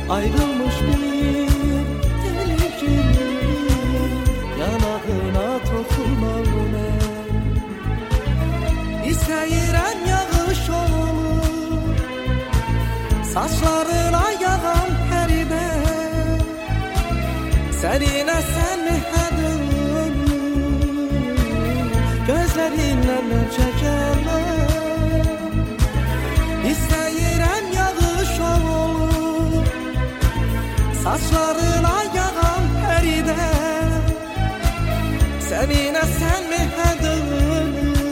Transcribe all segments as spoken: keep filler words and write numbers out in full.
Ayrılmış bir deli gibi yanağına toxunmalıyam. İstəyirəm yağış olur saçlarına yağan pəridə. Səninə sən məhədim gözlərinlə mən çəkərəm. İstəyirəm yağış olur saçlarına yağan pəridə. Səninə sən məhədim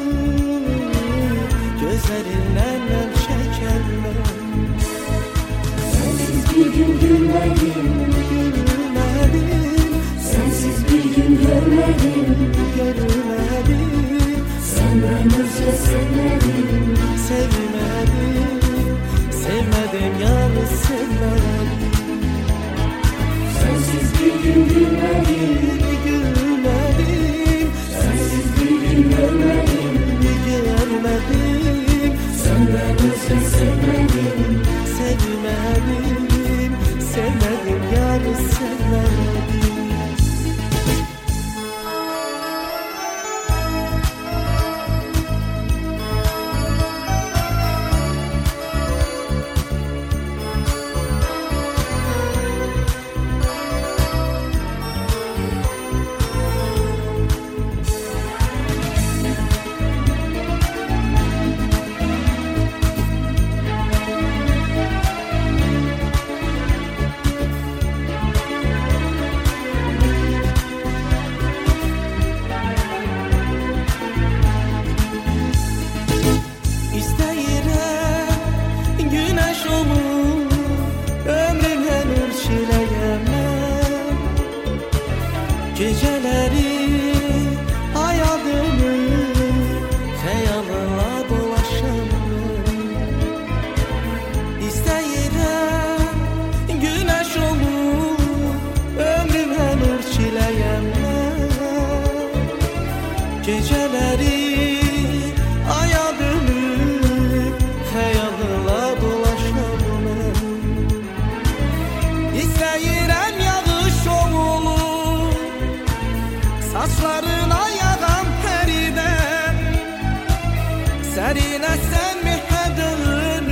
gözlərinlə mən çəkərəm. Sensiz bir gün gülmedim, Gülmədim, sensiz bir gün görmedim. görmədim, Senden özce sevmedim, sevmədim, sevmədim, yarı sevmədim. sensiz bir gün gülmedim, Gülmədim, sensiz bir gün görmedim. görmədim, Senden özce sevmedim, sevmədim, sevmədim, yarı sevmədim. İstəyirəm günəş olum, ömrümə nur çiləyəm mən. Gecələri hayalımı xəyalınla dolaşam mən. İstəyirəm günəş olum, ömrümə nur çiləyəm mən. Gecələri hayalımı xəyalınla dolaşam mən. İstəyirəm yağış olur saçlarına yağan pəridən. Sərinə sən məhədim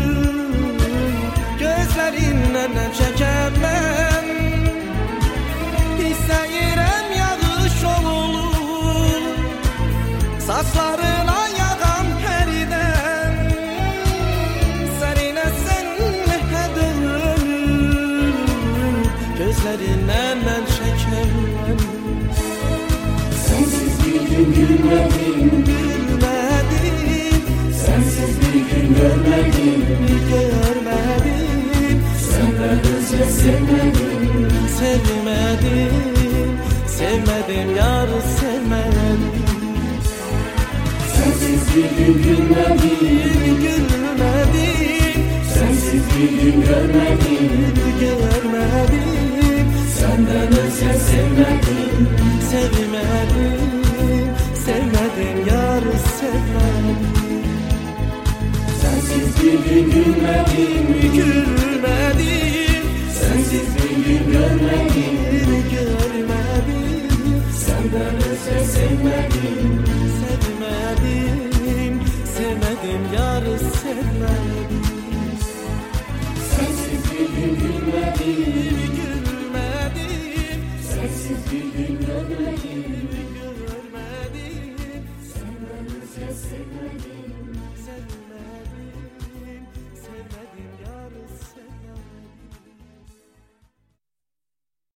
gözlərindən mən çəkəm mən. İstəyirəm yağış olur saçlarına yağan pəridən. Sərinə sən məhədim gözlərindən mən çəkəm mən. sensiz bir gün gülmedim, Gülmədim, sensiz bir gün görmedim. görmədim, Senden özce sevmedim, sevmədim, sevmədim, yarı sevmədim. sensiz bir gün gülmedim, Gülmədim, sensiz bir gün görmedim. görmədim, Senden özce sevmedim, sevmədim, sevmədim, yarı sevmədim. sensiz bir gün gülmedim, Gülmədim, sensiz bir gün görmedim. görmədim, Senden özce sevmedim, sevmədim, sevmədim, yarı sevmədim. sensiz bir gün gülmedim, Gülmədim, sensiz bir gün görmedim.